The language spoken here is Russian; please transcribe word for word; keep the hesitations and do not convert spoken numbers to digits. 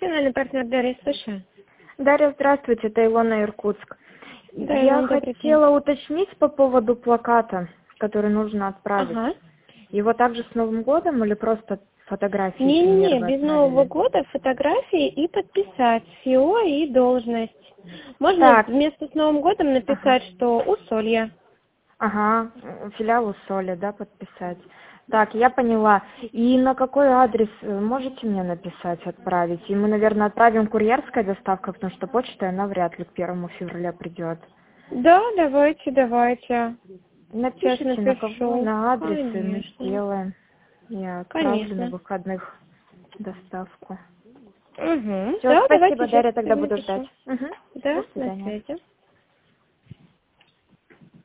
профессиональный партнер Дарья, слушаю. Дарья, здравствуйте, это Илона, Иркутск. Да, Я Илона, хотела уточнить по поводу плаката, который нужно отправить. Ага. Его также с Новым годом или просто фотографии? Не-не-не, без Нового года фотографии и подписать ФИО и должность. Можно Так. вместо с Новым годом написать, Ага. что Усолье. Ага, филиал Усолья, да, подписать. Так, я поняла. И на какой адрес э, можете мне написать, отправить? И мы, наверное, отправим курьерской доставкой, потому что почта, она вряд ли к первому февраля придет. Да, давайте, давайте. Сейчас Напишите, на кого, напишу. на адрес, и мы Конечно. сделаем. Я отправлю на Конечно. выходных доставку. Угу. Все, Да, давайте спасибо, сейчас Дарья, тогда буду ждать. напишу. Угу. До Да, на свидания. связи.